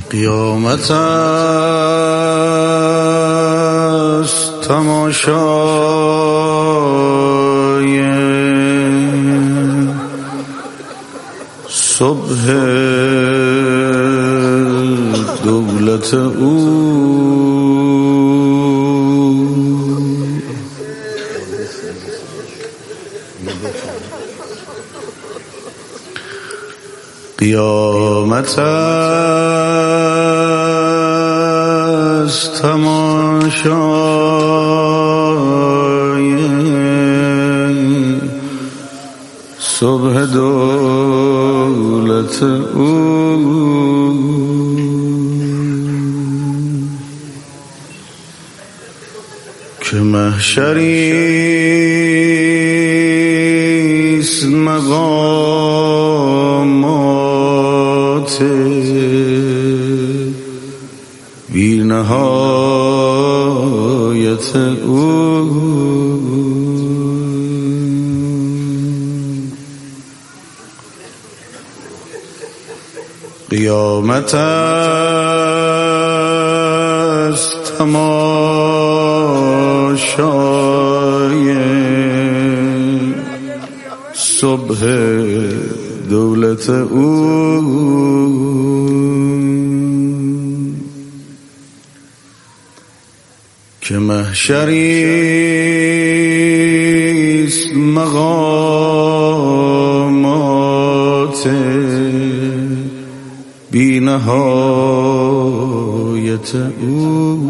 قیامت است تماشای صبح دولت او. قیامت است تماشای صبح دولت او که محشریست مقامات بی نهایت او قیامت است تماشای صبح دولت او که محشریست مقامات بی نهایت او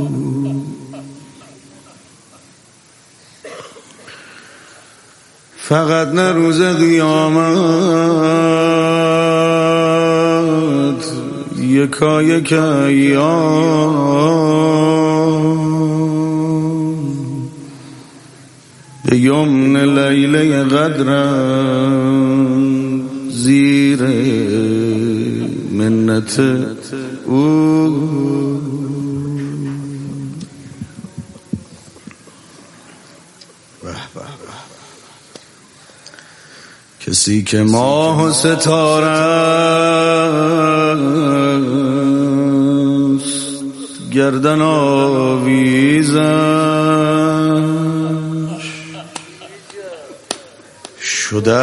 فقط نه روز قیامت یکایک ایام به یمن لیله قدرم زیر منت او کسی که ماه و ستاره است گردن آویزش شده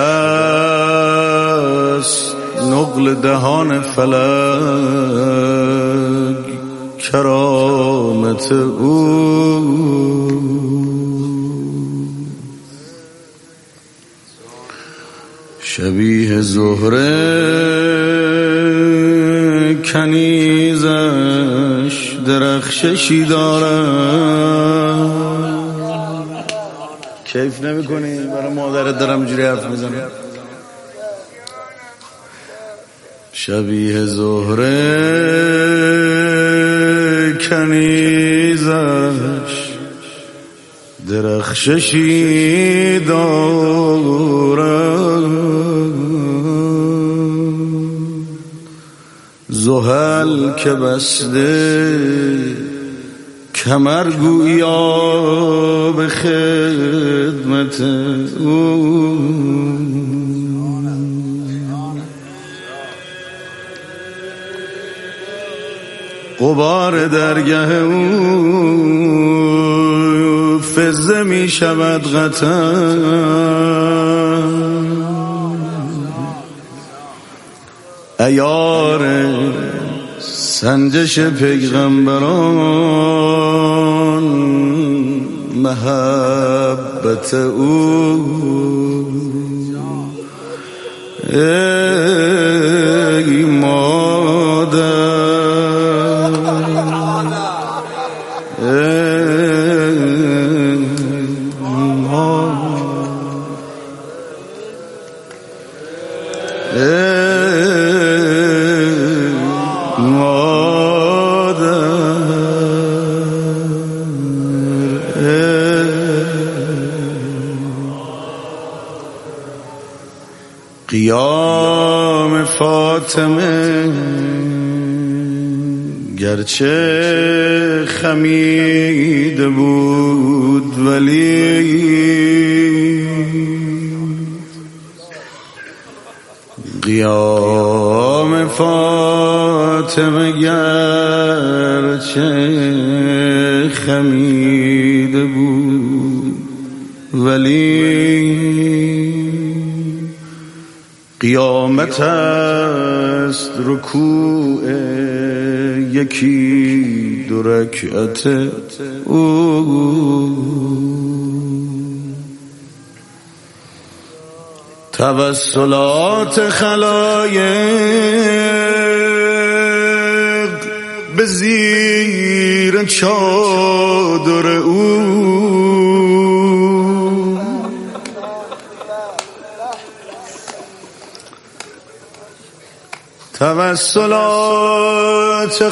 است نقل دهان فلک کرامت او شبیه زهره کنیزش درخششی دارد. کیف نمی کنی؟ برای مادرت دارم جوری حرف میزنم. شبیه زهره کنیزش درخششی دارد. زحل که بسته کمر گویا به خدمت او غبار درگه او فزه می شود قطعا عیار سنجش پیغمبران محبت او ای مادر قیام فاطمه گرچه خمیده بود ولی قیام قیام فاطمه گرچه خمیده بود ولی قیامت است رکوع یکی دو رکعت توسلات خلایق به زیر چادر او توسلات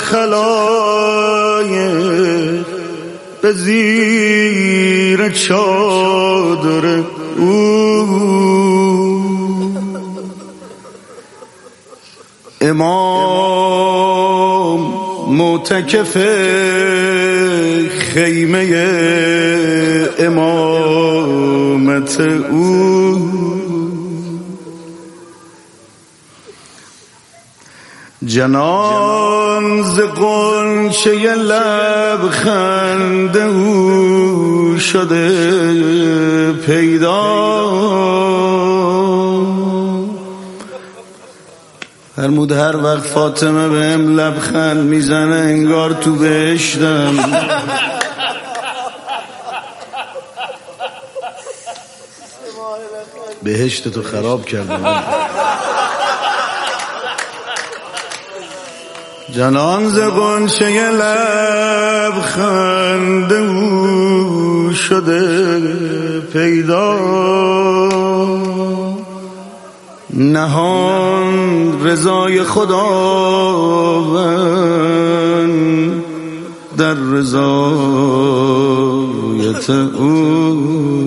خلایق به زیر چادر امام معتکف خیمه امامت او جنان ز غنچه لبخند او شده پیدا فرمود هر وقت فاطمه بهم لبخند میزنه انگار تو بهشتم. بهشت تو خراب کردم. جنان ز غنچه لبخند او شده پیدا نهان رضای خداوند در رضایت او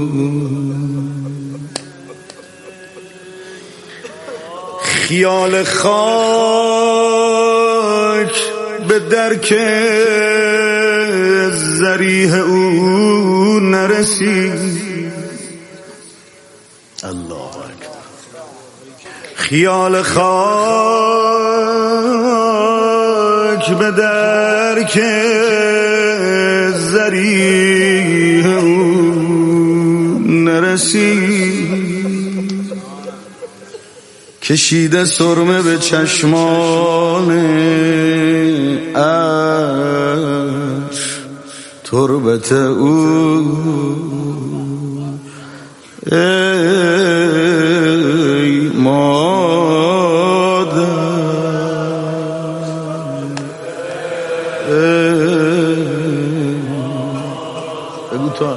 خیال خاک به درک ذریح او نرسید. الله اکبر. خیال خاک به درک ذریح او نرسید. کشیده سرمه به چشمان عرش تربت او ای مادر بگو تا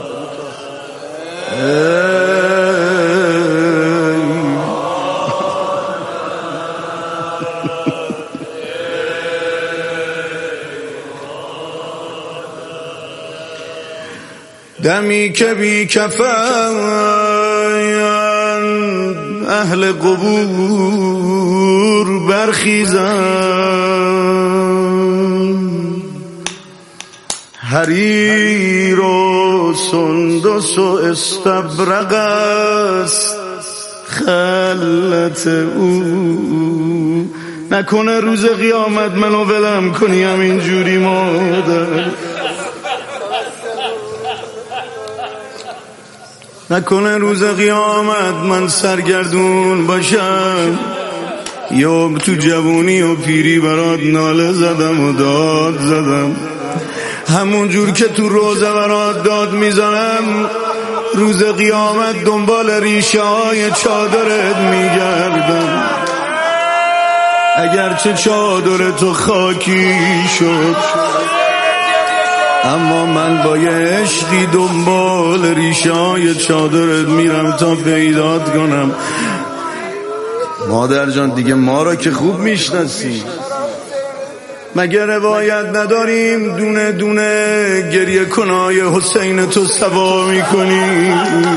دمی که بی کفن اهل قبور برخیزن حریر و سندس و استبرق است خلت او. نکنه روز قیامت منو ولم کنی همینجوری مادر. نکنه روز قیامت من سرگردون باشم یا تو جوانی و پیری برات ناله زدم و داد زدم همون جور که تو روزه برات داد میزنم روز قیامت دنبال ریشه های چادرت میگردم. اگرچه چادر تو خاکی شد اما من با یه عشقی دنبال ریشه های چادرت میرم تا پیدات کنم. مادر جان دیگه ما را که خوب میشناسی، مگه روایت نداریم دونه دونه گریه کنای حسین تو سوا میکنی؟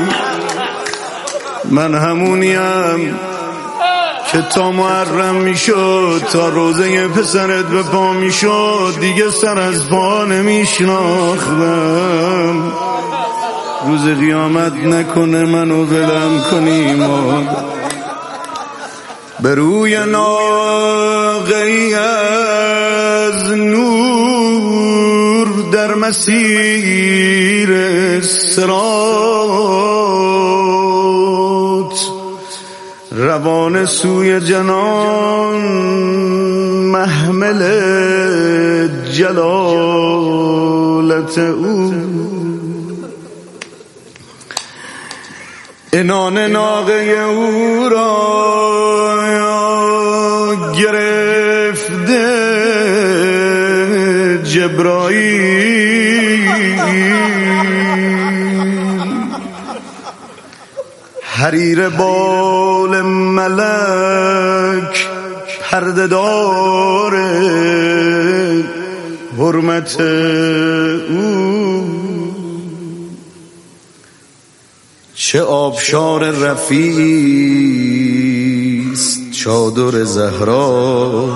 من همونیم که تا محرم میشد تا روزه پسرت به پا میشد دیگه سر از پا نمیشناختم. روز قیامت نکنه منو ولم کنی مادر. به روی ناقه‌ای از نور در مسیر صراط روان سوی جنان محمل جلالت او. عنان ناقه او را گرفته جبرائیل، حریر بال ملک پرده دار حرمت او. چه آبشار رفیعی است چادر زهرا،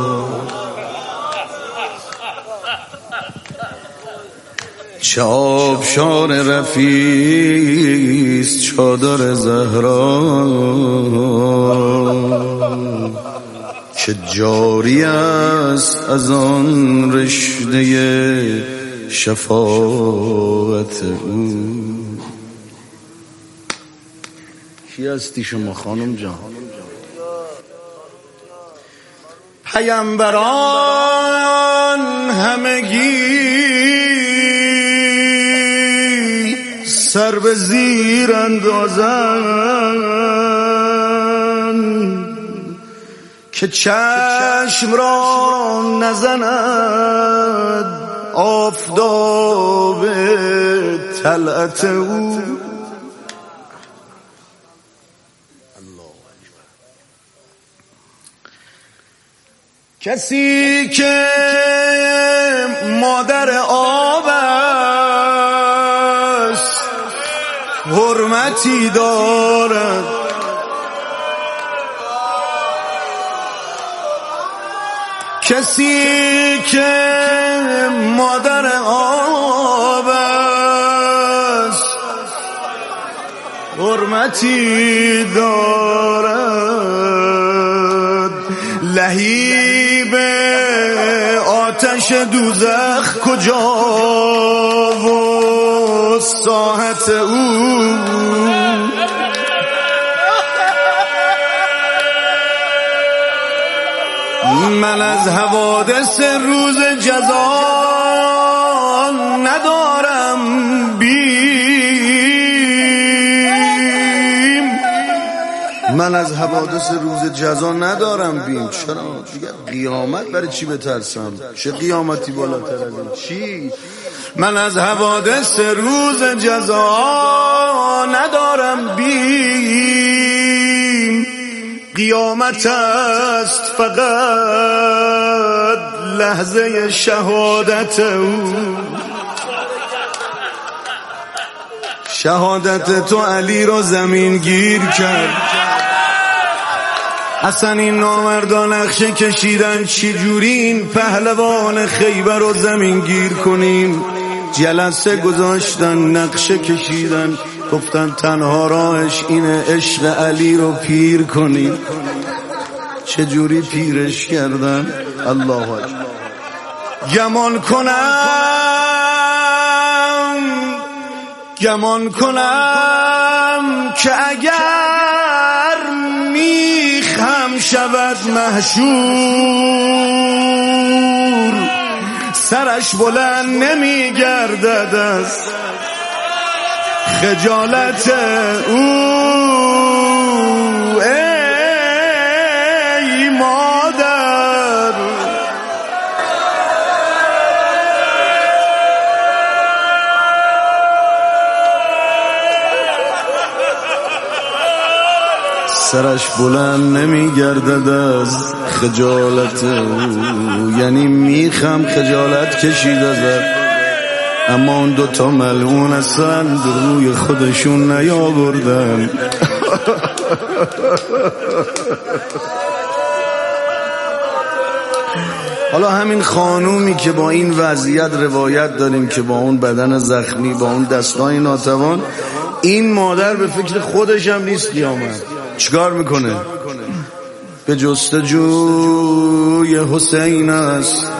چه آبشار رفیعی است چادر زهرا، که جاری است از آن رشته شفاعت او. کی هستی شما خانم جان؟ پیامبران همگی سر به زیر اندازند که چشم را نزند آفتاب طلعت او. کسی که مادر آب است حرمتی دارد، کسی که مادر آب است حرمتی دارد. لهیب آتش دوزخ کجا و ساحت او. من از حوادث روز جزا ندارم بیم، من از حوادث روز جزا ندارم بیم. چرا؟ قیامت برای چی بترسم؟ چه قیامتی بالاتر از این؟ چی؟ من از حوادث روز جزا ندارم بیم، قیامت است فقط لحظه شهادت او. شهادت تو علی رو زمین گیر کرد. اصلا این نامردان نقشه کشیدن چجوری این پهلوان خیبر رو زمین گیر کنیم. جلسه گذاشتن، نقشه کشیدن، گفتن تنها راهش اینه عشق علی رو پیر کنیم. چجوری پیرش کردن؟ الله اکبر. گمان کنم که اگر میخم شود محشور، سرش بلند نمیگردد از خجالت او. ای مادر سرش بلند نمیگردد از خجالت او، یعنی میخم خجالت کشید ازد، اما اون دوتا ملعون هستن روی خودشون نیاوردن. حالا همین خانومی که با این وضعیت روایت داریم که با اون بدن زخمی، با اون دستای ناتوان، این مادر به فکر خودش هم نیست قیامت چیکار میکنه؟ به جستجوی حسین است،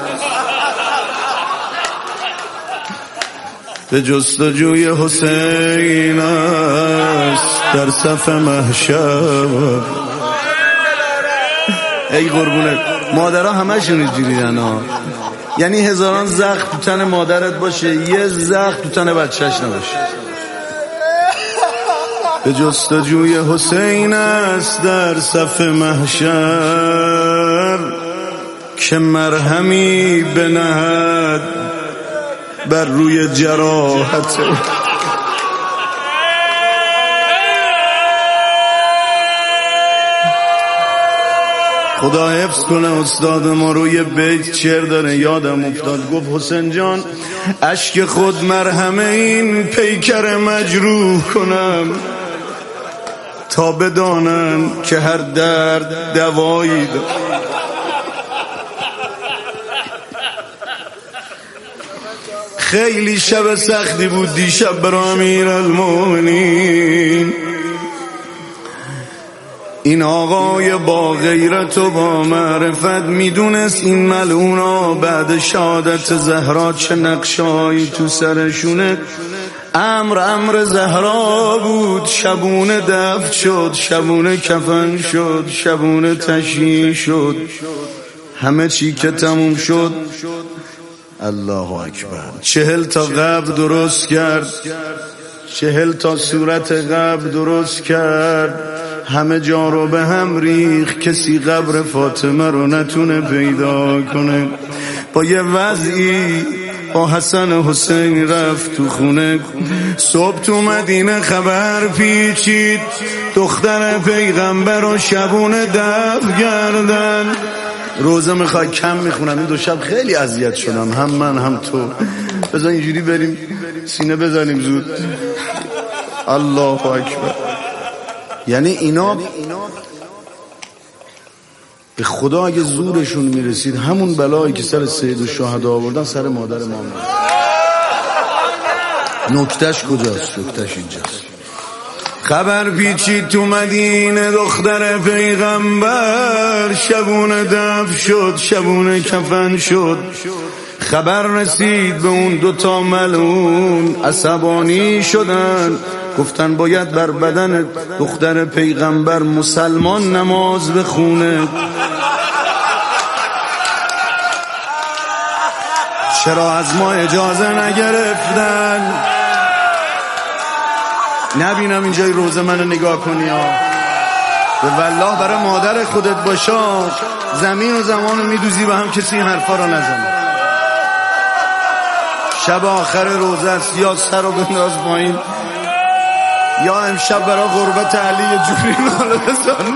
به جستجوی حسین است در صف محشر. ای قربونت، مادرها همشون اینجوریان ها، یعنی هزاران زخم تو تن مادرت باشه، یه زخم تو تن بچهش نباشه. به جستجوی حسین است در صف محشر، که مرهمی بنهد بر روی جراحت. خدا حفظ کنه استاد ما روی بیت شعر داره، یادم افتاد، گفت حسین جان اشک خود مرهم این پیکر مجروح کنم، تا بدانن که هر درد دوایی داره. خیلی شب سختی بود دیشب برای امیرالمومنین. این آقای با غیرت و با معرفت میدونست این ملعونا بعد شهادت زهرا چه نقشایی تو سرشونه. امر زهرا بود، شبونه دفن شد، شبونه کفن شد، شبونه تشییع شد، همه چی که تموم شد. الله اکبر. 40 تا قبر درست کرد، 40 تا صورت قبر درست کرد، همه جا رو به هم ریخ، کسی قبر فاطمه رو نتونه پیدا کنه. با یه وضعی با حسن حسین رفت تو خونه. صبح تو مدینه خبر پیچید، دختر پیغمبر رو شبونه دفن کردن. روزه میخوای کم میخونم، این 2 شب خیلی اذیت شدم، هم من هم تو. بذار اینجوری بریم سینه بزنیم زود. الله اکبر. یعنی اینا به خدا اگه زورشون میرسید همون بلایی که سر سید الشهدا آوردن سر مادر ما میاد. نکتش کجاست؟ نکتش اینجاست. خبر پیچید تو مدینه، دختر پیغمبر شبونه دفن شد، شبونه کفن شد. خبر رسید به اون 2 تا ملعون، عصبانی شدن، گفتن باید بر بدن دختر پیغمبر مسلمان نماز بخونه. چرا از ما اجازه نگرفتن؟ نبینم اینجای روزه منو نگاه کنی ها. به والله برای مادر خودت باشا، زمین و زمانو میدوزی به هم، کسی حرفا رو نزنه. شب آخر روزه است، یا سر رو بنداز پایین، یا امشب برای غربت علی جوری ناله بزن.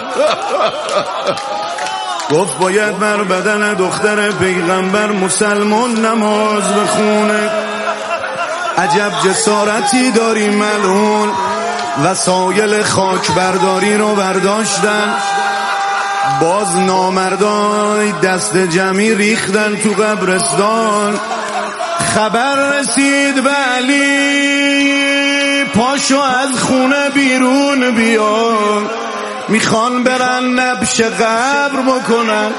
گفت باید بر بدن دختر پیغمبر مسلمان نماز بخونه. عجب جسارتی داری ملعون. وسایل خاک برداری رو برداشتن، باز نامردای دست جمعی ریختن تو قبرستان. خبر رسید به علی، پاشو از خونه بیرون بیا، میخوان برن نبش قبر بکنن.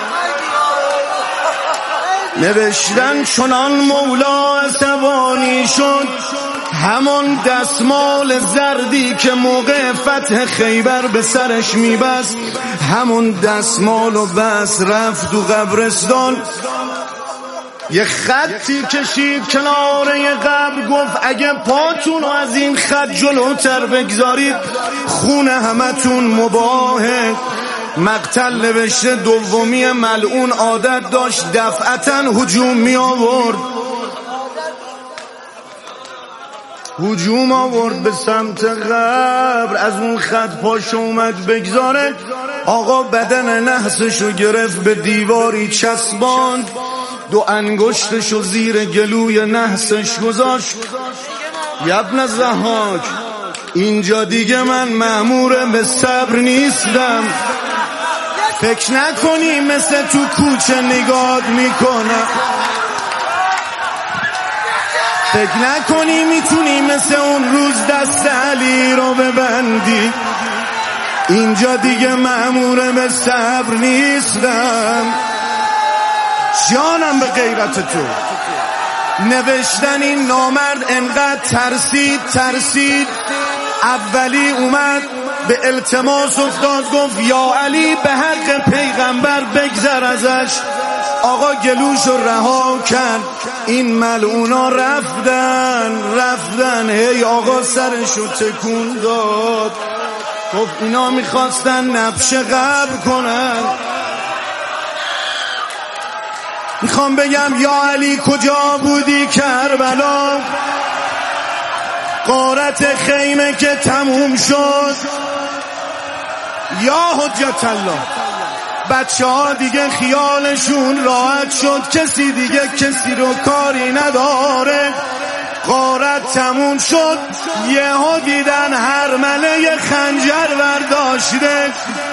نوشتن چنان مولا عصبانی شد، همان دستمال زردی که موقع فتح خیبر به سرش میبست، همون دستمال و بس رفت تو قبرستان. یه خطی کشید کناره قبر، گفت اگه پاتون رو از این خط جلوتر بگذارید خون همتون مباهه. مقتل نوشته دومی ملعون عادت داشت دفعتاً هجوم می آورد، هجوم آورد به سمت قبر. از اون خط پاش اومد بگذاره، آقا بدن نحسشو گرفت به دیواری چسباند، 2 انگشتشو زیر گلوی نحسش گذاشت. ابن ضحاک اینجا دیگه من مأمور به صبر نیستم، فکر نکنی مثل تو کوچه نگاه میکنم، فکر نکنی میتونی مثل اون روز دست علی رو ببندی. اینجا دیگه مأمور به صبر نیستم، جانم به غیرت تو. نوشتن این نامرد انقدر ترسید اولی اومد به التماس افتاد، گفت یا علی به حق پیغمبر بگذر ازش. آقا گلوشو رها کرد، این ملعونا رفتن هی آقا سرشو تکون داد، گفت اینا میخواستن نبش قبر کنن. میخوام بگم یا علی کجا بودی کربلا؟ غارت خیمه که تموم شد، یا حجت الله بچه ها دیگه خیالشون راحت شد، کسی دیگه کسی رو کاری نداره. غارت تموم شد، یهو دیدن هرمله خنجر برداشته،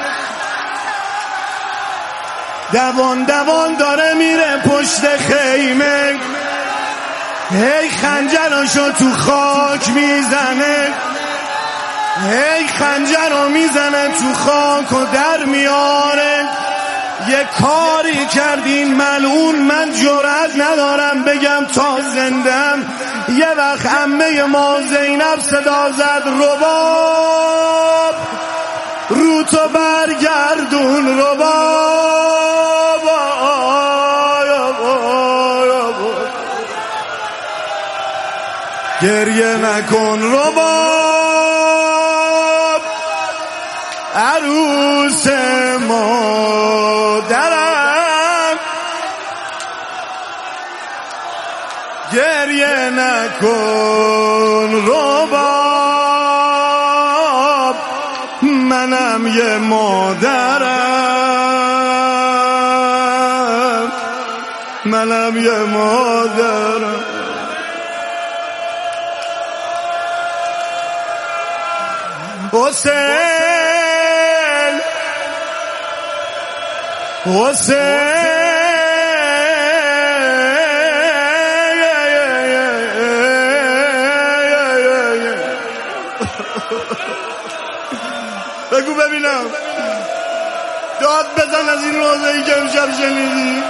دوان داره میره پشت خیمه، هی خنجرشو تو خاک میزنه، هی خنجر رو میزنه تو خاک و در میاره. یه کاری کردین ملعون، من جرأت ندارم بگم تا زندم. یه وقت عمه ما زینب صدا زد رباب، رو تو برگردون رباب، گریه نکن رباب، عروس مادرم، گریه نکن رباب، منم یه مادرم، منم یه مادرم. حسین بگو ببینم، داد بزن از این روزه‌ای که امشب شنیدی.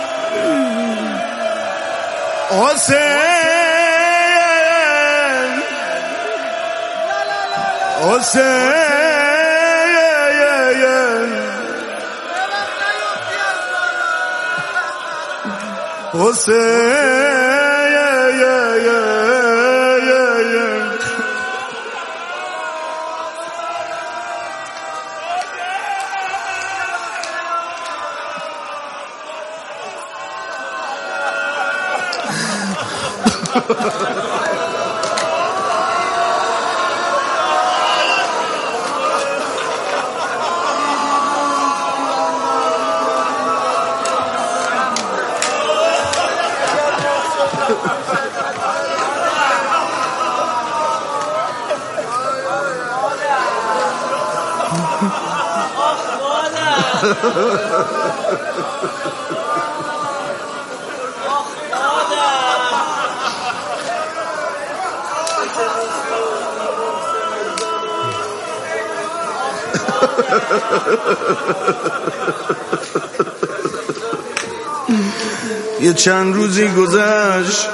یه چند روزی گذشت،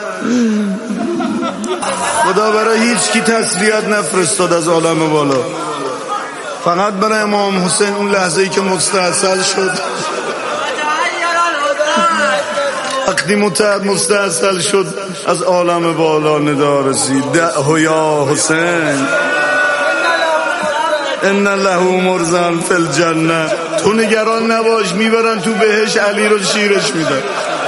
خدا برای هیچ کی تسلیت نفرستاد از عالم بالا، فقط برای امام حسین اون لحظه‌ای که مستحصل شد، وقتی مستحصل شد از عالم بالا ندا رسید، دعه یا حسین ان له مرزن فی الجنه، تو نگران نباش میبرن تو بهش، علی رو شیرش میدن.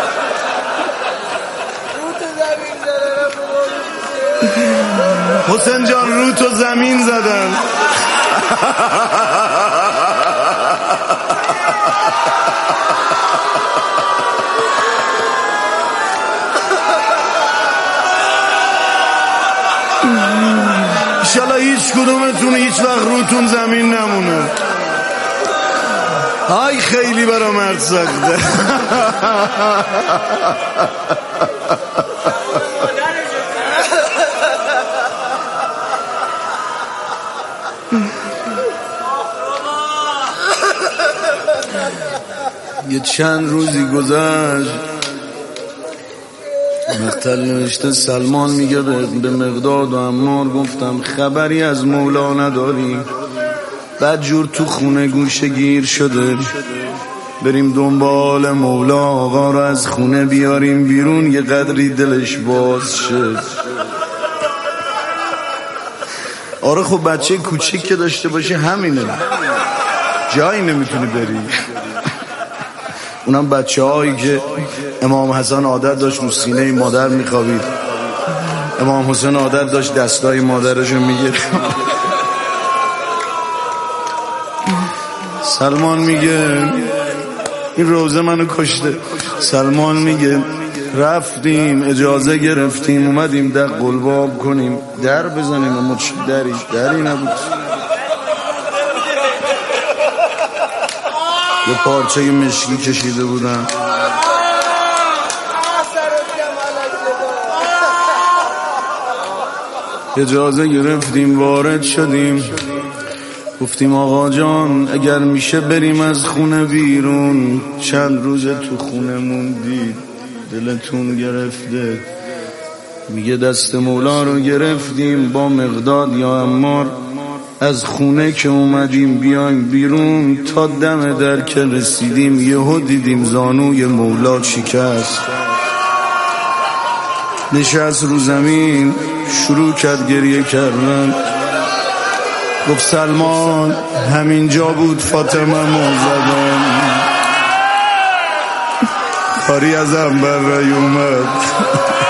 حسین جان رو تو زمین زدن. انشالله هیچ کدومتون هیچ وقت روتون زمین نمونه. های خیلی برا مرد سخته. یه چند روزی گذشت، مقتل نوشته سلمان میگه به مقداد و عمار گفتم خبری از مولا نداری؟ بعد جور تو خونه گوشه گیر شده، بریم دنبال مولا آقا رو از خونه بیاریم بیرون یه قدری دلش باز شد. آره خب بچه کوچیک که داشته باشه همینه، جایی نمیتونی بری. اونم بچه هایی که امام حسن عادت داشت رو سینه مادر میخوابید، امام حسین عادت داشت دستای مادرشو میگیره. سلمان میگه این روزه منو کشته. سلمان میگه رفتیم اجازه گرفتیم اومدیم در قلباب کنیم، در بزنیم اما دری نبود. یه پارچه مشکی کشیده بودن. اجازه گرفتیم وارد شدیم، گفتیم آقا جان اگر میشه بریم از خونه بیرون، چند روز تو خونه موندید دلتون گرفته. میگه دست مولا رو گرفتیم با مقداد یا عمار، از خونه که اومدیم بیایم بیرون تا دم در که رسیدیم یهو دیدیم زانوی مولا شکست. نشست رو زمین شروع کرد گریه کردن، گفت سلمان همینجا بود فاطمه موزدم، کاری ازم بر رای اومد.